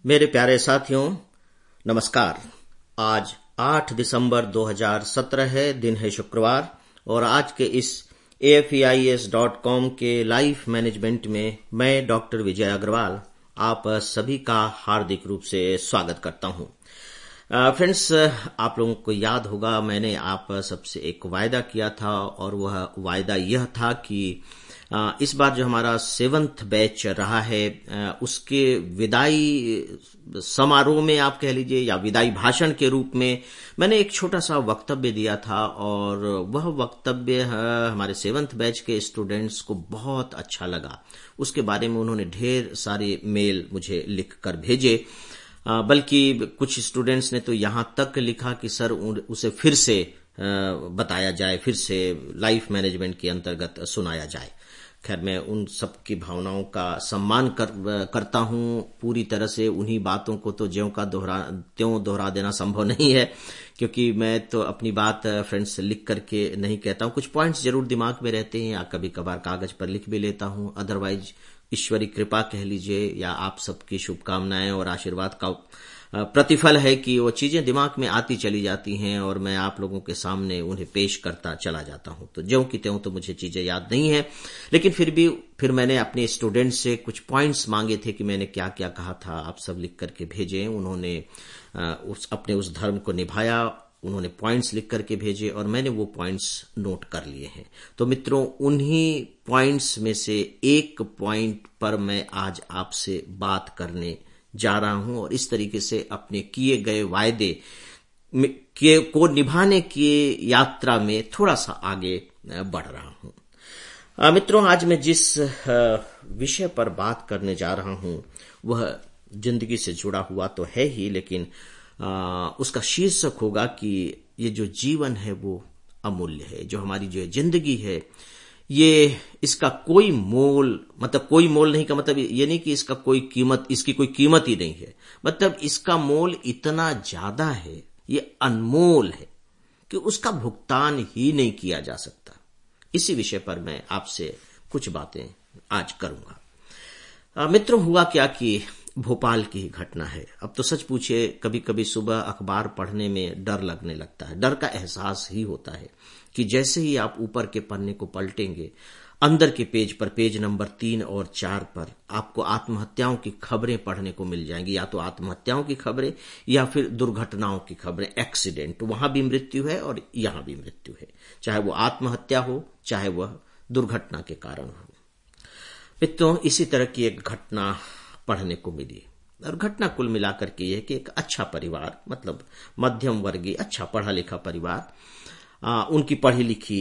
मेरे प्यारे साथियों, नमस्कार। आज 8 दिसंबर 2017 है, दिन है शुक्रवार, और आज के इस AFEIS.com के लाइफ मैनेजमेंट में मैं डॉक्टर विजय अग्रवाल आप सभी का हार्दिक रूप से स्वागत करता हूं। फ्रेंड्स, आप लोगों को याद होगा मैंने आप सबसे एक वायदा किया था, और वह वायदा यह था कि इस बार जो हमारा 7th बैच रहा है उसके विदाई समारोह में आप कह लीजिए या विदाई भाषण के रूप में मैंने एक छोटा सा वक्तव्य दिया था, और वह वक्तव्य हमारे 7th बैच के स्टूडेंट्स को बहुत अच्छा लगा। उसके बारे में उन्होंने ढेर सारे मेल मुझे लिख कर भेजे, बल्कि कुछ स्टूडेंट्स ने तो यहां तक लिखा कि सर उसे फिर से बताया जाए, फिर से लाइफ मैनेजमेंट के अंतर्गत सुनाया जाए। खैर, मैं उन सब की भावनाओं का सम्मान करता हूं पूरी तरह से। उन्हीं बातों को तो ज्यों का त्यों दोहरा देना संभव नहीं है, क्योंकि मैं तो अपनी बात फ्रेंड्स लिख करके नहीं कहता हूं। कुछ पॉइंट्स जरूर दिमाग में रहते हैं, या कभी कभार कागज पर लिख भी लेता हूं। अदरवाइज ईश्वरी कृपा कह लीजिए, या आप सबकी शुभकामनाएं और आशीर्वाद का प्रतिफल है कि वो चीजें दिमाग में आती चली जाती हैं और मैं आप लोगों के सामने उन्हें पेश करता चला जाता हूं। तो ज्यों की त्यों तो मुझे चीजें याद नहीं है, लेकिन फिर मैंने अपने स्टूडेंट्स से कुछ पॉइंट्स मांगे थे कि मैंने क्या क्या कहा था। आप सब लिख करके भेजे। उन्होंने अपने उस धर्म को निभाया, उन्होंने पॉइंट्स लिख करके भेजे, और मैंने वो पॉइंट्स नोट कर लिए हैं। तो मित्रों, उन्हीं पॉइंट्स में से एक पॉइंट पर मैं आज आपसे बात करने जा रहा हूं, और इस तरीके से अपने किए गए वायदे को निभाने की यात्रा में थोड़ा सा आगे बढ़ रहा हूं। मित्रों, आज मैं जिस विषय पर बात करने जा रहा हूं वह जिंदगी से जुड़ा हुआ तो है ही, लेकिन उसका शीर्षक होगा कि ये जो जीवन है वो अमूल्य है। जो हमारी जो जिंदगी है, ये इसका कोई मोल, मतलब कोई मोल नहीं का मतलब ये नहीं कि इसकी कोई कीमत ही नहीं है, मतलब इसका मोल इतना ज्यादा है, ये अनमोल है कि उसका भुगतान ही नहीं किया जा सकता। इसी विषय पर मैं आपसे कुछ बातें आज करूंगा। मित्रों, हुआ क्या कि भोपाल की ही घटना है। अब तो सच पूछिए, कभी कभी सुबह अखबार पढ़ने में डर लगने लगता है। डर का एहसास ही होता है कि जैसे ही आप ऊपर के पन्ने को पलटेंगे, अंदर के पेज पर, पेज नंबर 3 और 4 पर आपको आत्महत्याओं की खबरें पढ़ने को मिल जाएंगी। या तो आत्महत्याओं की खबरें या फिर दुर्घटनाओं की खबरें, एक्सीडेंट। वहां भी मृत्यु है और यहां भी मृत्यु है, चाहे वो आत्महत्या हो चाहे वह दुर्घटना के कारण हो। मित्रों, इसी तरह की एक घटना पढ़ने को मिली, और घटना कुल मिलाकर के यह कि एक अच्छा परिवार, मतलब मध्यम वर्गीय अच्छा पढ़ा लिखा परिवार, उनकी पढ़ी लिखी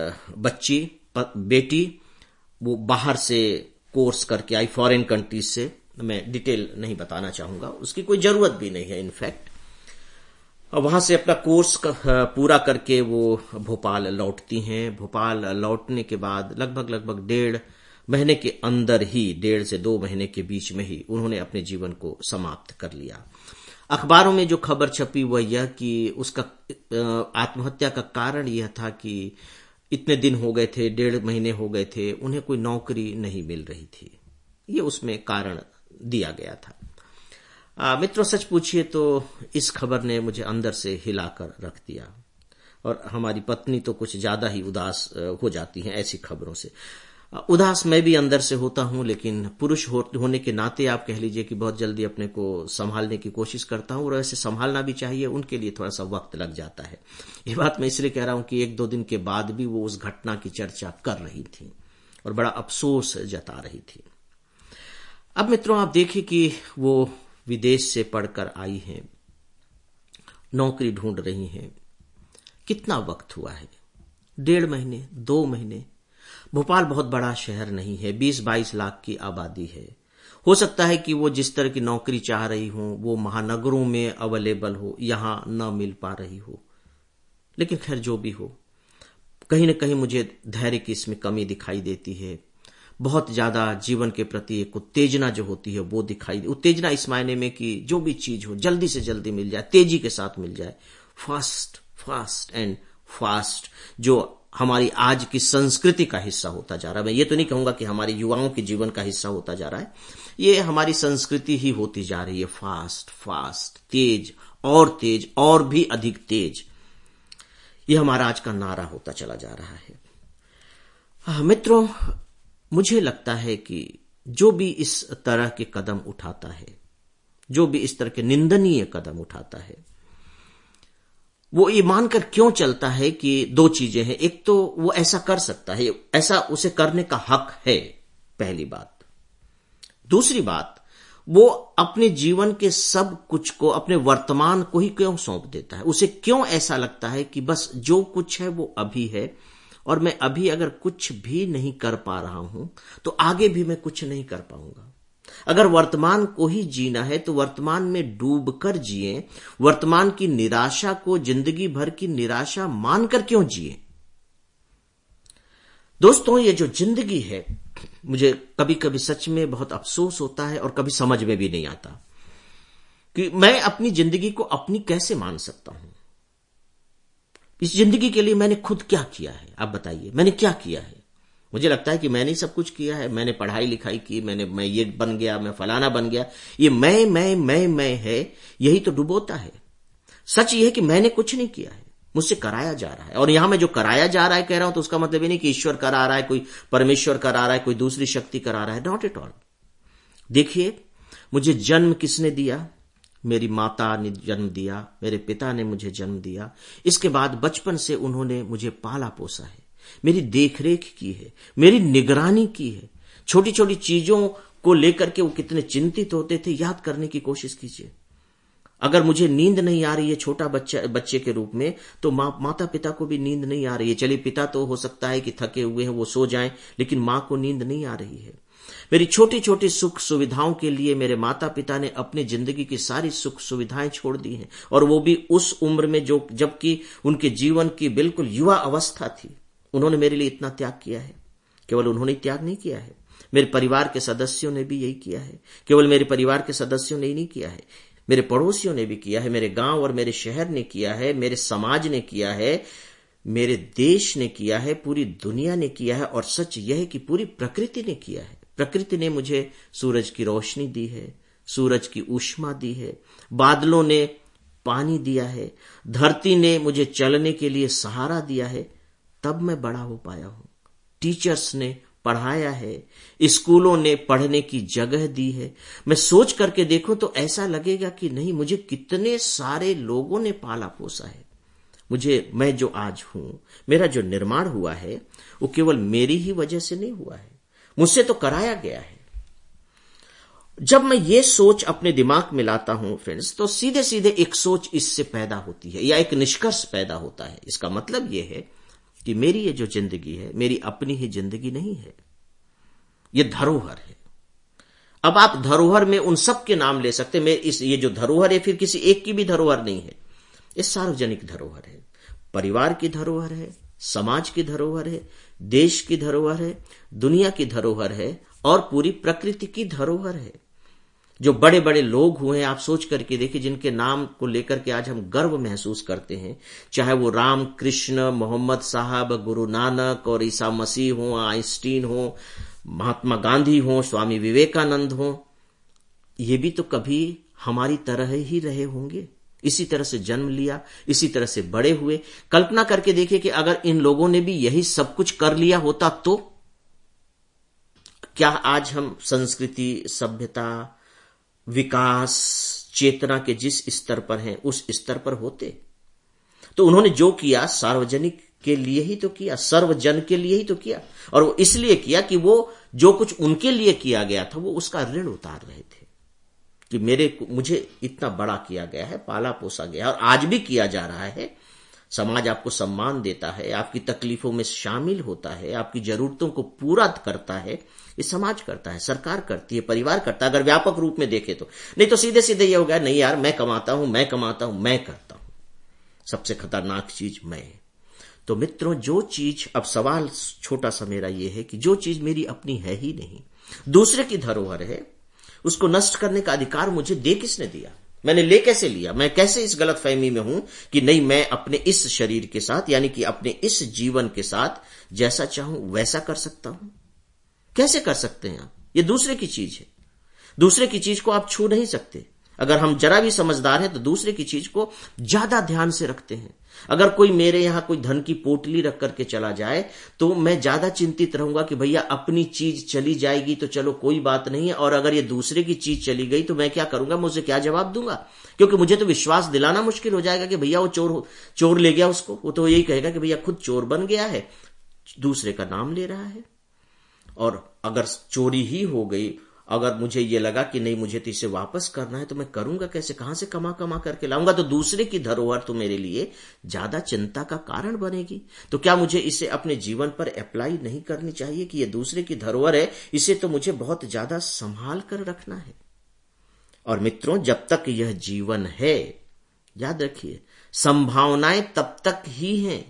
बेटी वो बाहर से कोर्स करके आई, फॉरेन कंट्रीज से। मैं डिटेल नहीं बताना चाहूंगा, उसकी कोई जरूरत भी नहीं है इनफैक्ट। वहां से अपना कोर्स पूरा करके वो भोपाल लौटती हैं। भोपाल लौटने के बाद लगभग 1.5 महीने के अंदर ही, 1.5 से 2 महीने के बीच में ही उन्होंने अपने जीवन को समाप्त कर लिया। अखबारों में जो खबर छपी वह यह कि उसका आत्महत्या का कारण यह था कि इतने दिन हो गए थे, 1.5 महीने हो गए थे, उन्हें कोई नौकरी नहीं मिल रही थी। ये उसमें कारण दिया गया था। मित्रों, सच पूछिए तो इस खबर ने मुझे अंदर से हिलाकर रख दिया, और हमारी पत्नी तो कुछ ज्यादा ही उदास हो जाती हैं ऐसी खबरों से। उदास मैं भी अंदर से होता हूं, लेकिन पुरुष होने के नाते आप कह लीजिए कि बहुत जल्दी अपने को संभालने की कोशिश करता हूं, और ऐसे संभालना भी चाहिए। उनके लिए थोड़ा सा वक्त लग जाता है। ये बात मैं इसलिए कह रहा हूं कि 1-2 दिन के बाद भी वो उस घटना की चर्चा कर रही थी और बड़ा अफसोस जता रही थी। अब मित्रों, आप देखिए कि वो विदेश से पढ़कर आई हैं, नौकरी ढूंढ रही हैं। कितना वक्त हुआ है? 1.5 महीने, 2 महीने। भोपाल बहुत बड़ा शहर नहीं है, 20-22 लाख की आबादी है। हो सकता है कि वो जिस तरह की नौकरी चाह रही हो वो महानगरों में अवेलेबल हो, यहां न मिल पा रही हो। लेकिन खैर, जो भी हो, कहीं न कहीं मुझे धैर्य की इसमें कमी दिखाई देती है। बहुत ज्यादा जीवन के प्रति एक उत्तेजना जो होती है वो दिखाई, उत्तेजना इस मायने में कि जो भी चीज हो जल्दी से जल्दी मिल जाए, तेजी के साथ मिल जाए, फास्ट एंड फास्ट। जो हमारी आज की संस्कृति का हिस्सा होता जा रहा है। मैं ये तो नहीं कहूंगा कि हमारे युवाओं के जीवन का हिस्सा होता जा रहा है, ये हमारी संस्कृति ही होती जा रही है। फास्ट फास्ट, तेज और भी अधिक तेज, ये हमारा आज का नारा होता चला जा रहा है। मित्रों, मुझे लगता है कि जो भी इस तरह के कदम उठाता है, जो भी इस तरह के निंदनीय कदम उठाता है, वो ये मानकर क्यों चलता है कि दो चीजें हैं। एक तो वो ऐसा कर सकता है, ऐसा उसे करने का हक है, पहली बात। दूसरी बात, वो अपने जीवन के सब कुछ को, अपने वर्तमान को ही क्यों सौंप देता है। उसे क्यों ऐसा लगता है कि बस जो कुछ है वो अभी है, और मैं अभी अगर कुछ भी नहीं कर पा रहा हूं तो आगे भी मैं कुछ नहीं कर पाऊंगा। अगर वर्तमान को ही जीना है तो वर्तमान में डूबकर जिए, वर्तमान की निराशा को जिंदगी भर की निराशा मानकर क्यों जिए। दोस्तों, ये जो जिंदगी है, मुझे कभी कभी सच में बहुत अफसोस होता है और कभी समझ में भी नहीं आता कि मैं अपनी जिंदगी को अपनी कैसे मान सकता हूं। इस जिंदगी के लिए मैंने खुद क्या किया है, आप बताइए, मैंने क्या किया है। मुझे लगता है कि मैंने सब कुछ किया है, मैंने पढ़ाई लिखाई की, मैं ये बन गया, मैं फलाना बन गया। ये मैं है, यही तो डुबोता है। सच ये है कि मैंने कुछ नहीं किया है, मुझसे कराया जा रहा है। और यहां मैं जो कराया जा रहा है कह रहा हूं तो उसका मतलब ये नहीं कि ईश्वर करा रहा है, कोई परमेश्वर करा रहा है, कोई दूसरी शक्ति करा रहा है। Not at all. देखिए, मुझे जन्म किसने दिया? मेरी माता ने जन्म दिया, मेरे पिता ने मुझे जन्म दिया। इसके बाद बचपन से उन्होंने मुझे पाला पोसा है, मेरी देखरेख की है, मेरी निगरानी की है। छोटी छोटी चीजों को लेकर के वो कितने चिंतित होते थे, याद करने की कोशिश कीजिए। अगर मुझे नींद नहीं आ रही है छोटा बच्चे के रूप में, तो माता पिता को भी नींद नहीं आ रही है। चलिए, पिता तो हो सकता है कि थके हुए हैं, वो सो जाएं, लेकिन मां को नींद नहीं आ रही है। मेरी छोटी छोटी सुख सुविधाओं के लिए मेरे माता पिता ने अपनी जिंदगी की सारी सुख सुविधाएं छोड़ दी हैं, और वो भी उस उम्र में जबकि उनके जीवन की बिल्कुल युवा अवस्था थी। उन्होंने मेरे लिए इतना त्याग किया है। केवल उन्होंने त्याग नहीं किया है, मेरे परिवार के सदस्यों ने भी यही किया है। केवल मेरे परिवार के सदस्यों ने ही नहीं किया है, मेरे पड़ोसियों ने भी किया है, मेरे गांव और मेरे शहर ने किया है, मेरे समाज ने किया है, मेरे देश ने किया है, पूरी दुनिया ने किया है। और सच यह है कि पूरी प्रकृति ने किया है। प्रकृति ने मुझे सूरज की रोशनी दी है, सूरज की ऊष्मा दी है, बादलों ने पानी दिया है, धरती ने मुझे चलने के लिए सहारा दिया है, तब मैं बड़ा हो पाया हूं। टीचर्स ने पढ़ाया है, स्कूलों ने पढ़ने की जगह दी है। मैं सोच करके देखूं तो ऐसा लगेगा कि नहीं, मुझे कितने सारे लोगों ने पाला पोसा है। मैं जो आज हूं, मेरा जो निर्माण हुआ है, वो केवल मेरी ही वजह से नहीं हुआ है, मुझसे तो कराया गया है। जब मैं ये सोच अपने दिमाग में लाता हूं फ्रेंड्स, तो सीधे सीधे एक सोच इससे पैदा होती है, या एक निष्कर्ष पैदा होता है। इसका मतलब ये है कि मेरी ये जो जिंदगी है, मेरी अपनी ही जिंदगी नहीं है, ये धरोहर है। अब आप धरोहर में उन सब के नाम ले सकते हैं। ये जो धरोहर है, फिर किसी एक की भी धरोहर नहीं है, ये सार्वजनिक धरोहर है, परिवार की धरोहर है, समाज की धरोहर है, देश की धरोहर है, दुनिया की धरोहर है, और पूरी प्रकृति की धरोहर है। जो बड़े बड़े लोग हुए हैं, आप सोच करके देखिए, जिनके नाम को लेकर के आज हम गर्व महसूस करते हैं, चाहे वो राम कृष्ण, मोहम्मद साहब, गुरु नानक और ईसा मसीह हो, आइंस्टीन हो, महात्मा गांधी हो, स्वामी विवेकानंद हो, ये भी तो कभी हमारी तरह ही रहे होंगे। इसी तरह से जन्म लिया, इसी तरह से बड़े हुए। कल्पना करके देखिए कि अगर इन लोगों ने भी यही सब कुछ कर लिया होता तो क्या आज हम संस्कृति, सभ्यता, विकास, चेतना के जिस स्तर पर हैं, उस स्तर पर होते? तो उन्होंने जो किया सार्वजनिक के लिए ही तो किया, सर्वजन के लिए ही तो किया, और वो इसलिए किया कि वो जो कुछ उनके लिए किया गया था वो उसका ऋण उतार रहे थे कि मुझे इतना बड़ा किया गया है, पाला पोसा गया है, और आज भी किया जा रहा है। समाज आपको सम्मान देता है, आपकी तकलीफों में शामिल होता है, आपकी जरूरतों को पूरा करता है। ये समाज करता है, सरकार करती है, परिवार करता है, अगर व्यापक रूप में देखे तो। नहीं तो सीधे सीधे ये हो गया, नहीं यार, मैं कमाता हूं, मैं करता हूं, सबसे खतरनाक चीज मैं। तो मित्रों, जो चीज, अब सवाल छोटा सा मेरा ये है कि जो चीज मेरी अपनी है ही नहीं, दूसरे की धरोहर है, उसको नष्ट करने का अधिकार मुझे दे किसने दिया? मैंने ले कैसे लिया? मैं कैसे इस गलत फहमी में हूं कि नहीं, मैं अपने इस शरीर के साथ, यानी कि अपने इस जीवन के साथ जैसा चाहूं वैसा कर सकता हूं? कैसे कर सकते हैं आप? ये दूसरे की चीज है। दूसरे की चीज को आप छू नहीं सकते। अगर हम जरा भी समझदार हैं तो दूसरे की चीज को ज्यादा ध्यान से रखते हैं। अगर कोई मेरे यहां कोई धन की पोटली रख करके चला जाए तो मैं ज्यादा चिंतित रहूंगा कि भैया अपनी चीज चली जाएगी तो चलो कोई बात नहीं है, और अगर ये दूसरे की चीज चली गई तो मैं क्या करूंगा, मुझे क्या जवाब दूंगा? क्योंकि मुझे तो विश्वास दिलाना मुश्किल हो जाएगा कि भैया वो चोर ले गया उसको। वो तो यही कहेगा कि भैया खुद चोर बन गया है, दूसरे का नाम ले रहा है। और अगर चोरी ही हो गई, अगर मुझे ये लगा कि नहीं मुझे तो इसे वापस करना है, तो मैं करूंगा कैसे? कहां से कमा कमा करके लाऊंगा? तो दूसरे की धरोहर तो मेरे लिए ज्यादा चिंता का कारण बनेगी। तो क्या मुझे इसे अपने जीवन पर अप्लाई नहीं करनी चाहिए कि ये दूसरे की धरोहर है, इसे तो मुझे बहुत ज्यादा संभाल कर रखना है। और मित्रों, जब तक यह जीवन है, याद रखिए, संभावनाएं तब तक ही हैं।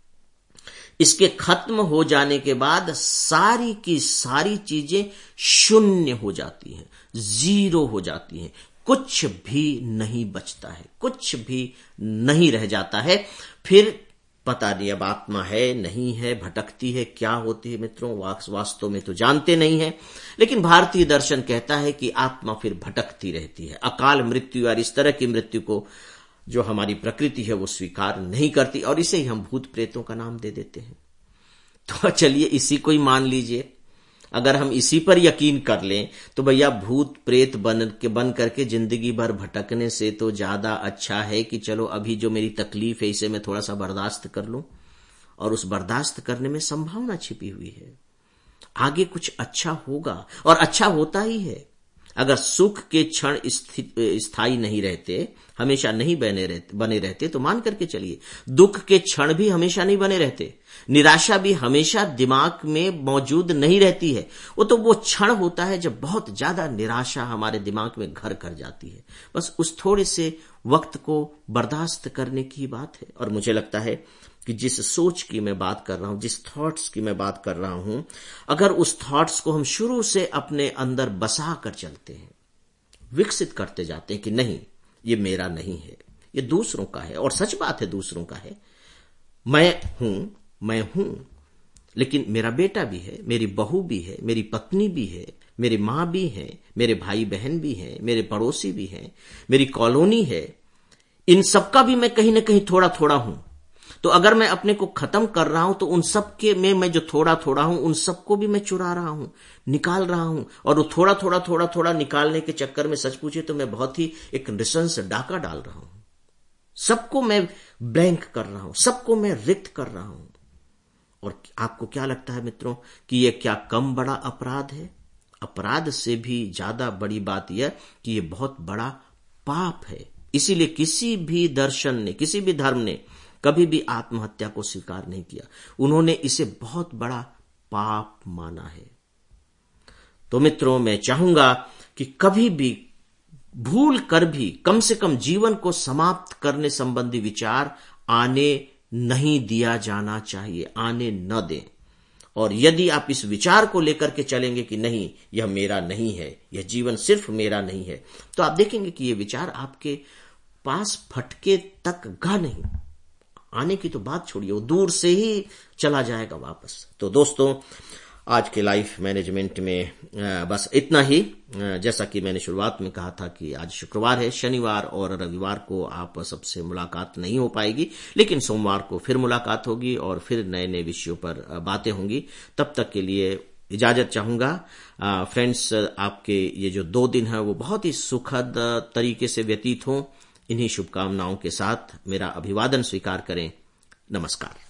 इसके खत्म हो जाने के बाद सारी की सारी चीजें शून्य हो जाती हैं, जीरो हो जाती हैं, कुछ भी नहीं बचता है, कुछ भी नहीं रह जाता है। फिर पता नहीं अब आत्मा है नहीं है, भटकती है, क्या होती है मित्रों, वास्तव में तो जानते नहीं है। लेकिन भारतीय दर्शन कहता है कि आत्मा फिर भटकती रहती है। अकाल मृत्यु और इस तरह की मृत्यु को जो हमारी प्रकृति है वो स्वीकार नहीं करती, और इसे ही हम भूत प्रेतों का नाम दे देते हैं। तो चलिए इसी को ही मान लीजिए। अगर हम इसी पर यकीन कर लें तो भैया भूत प्रेत बन करके जिंदगी भर भटकने से तो ज्यादा अच्छा है कि चलो अभी जो मेरी तकलीफ है इसे मैं थोड़ा सा बर्दाश्त कर लूं, और उस बर्दाश्त करने में संभावना छिपी हुई है, आगे कुछ अच्छा होगा, और अच्छा होता ही है। अगर सुख के क्षण स्थायी नहीं रहते, हमेशा नहीं बने रहते, तो मान करके चलिए दुख के क्षण भी हमेशा नहीं बने रहते, निराशा भी हमेशा दिमाग में मौजूद नहीं रहती है। वो क्षण होता है जब बहुत ज्यादा निराशा हमारे दिमाग में घर कर जाती है। बस उस थोड़े से वक्त को बर्दाश्त करने की बात है। और मुझे लगता है कि जिस सोच की मैं बात कर रहा हूं, जिस थॉट्स की मैं बात कर रहा हूं, अगर उस थॉट्स को हम शुरू से अपने अंदर बसा कर चलते हैं, विकसित करते जाते हैं कि नहीं ये मेरा नहीं है, ये दूसरों का है, और सच बात है दूसरों का है, मैं हूं, लेकिन मेरा बेटा भी है, मेरी बहू भी है, मेरी पत्नी भी है, मेरी मां भी है, मेरे भाई बहन भी हैं, मेरे पड़ोसी भी हैं, मेरी कॉलोनी है, इन सबका भी मैं कहीं ना कहीं थोड़ा थोड़ा हूं। तो अगर मैं अपने को खत्म कर रहा हूं तो उन सब के में मैं जो थोड़ा थोड़ा हूं उन सबको भी मैं चुरा रहा हूं, निकाल रहा हूं। और वो थोड़ा थोड़ा निकालने के चक्कर में सच पूछे तो मैं बहुत ही एक नृशंस डाका डाल रहा हूं, सबको मैं ब्लैंक कर रहा हूं, सबको मैं रिक्त कर रहा हूं। और आपको क्या लगता है मित्रों कि यह क्या कम बड़ा अपराध है? अपराध से भी ज्यादा बड़ी बात यह कि यह बहुत बड़ा पाप है। इसीलिए किसी भी दर्शन ने, किसी भी धर्म ने कभी भी आत्महत्या को स्वीकार नहीं किया। उन्होंने इसे बहुत बड़ा पाप माना है। तो मित्रों, मैं चाहूंगा कि कभी भी भूल कर भी कम से कम जीवन को समाप्त करने संबंधी विचार आने नहीं दिया जाना चाहिए, आने न दें। और यदि आप इस विचार को लेकर के चलेंगे कि नहीं यह मेरा नहीं है, यह जीवन सिर्फ मेरा नहीं है, तो आप देखेंगे कि यह विचार आपके पास फटके तक गा नहीं, आने की तो बात छोड़िए, वो दूर से ही चला जाएगा वापस। तो दोस्तों, आज के लाइफ मैनेजमेंट में बस इतना ही। जैसा कि मैंने शुरुआत में कहा था कि आज शुक्रवार है, शनिवार और रविवार को आप सबसे मुलाकात नहीं हो पाएगी, लेकिन सोमवार को फिर मुलाकात होगी और फिर नए नए विषयों पर बातें होंगी। तब तक के लिए इजाजत चाहूंगा। फ्रेंड्स, आपके ये जो 2 दिन है वो बहुत ही सुखद तरीके से व्यतीत हों। इन्हीं शुभकामनाओं के साथ मेरा अभिवादन स्वीकार करें। नमस्कार।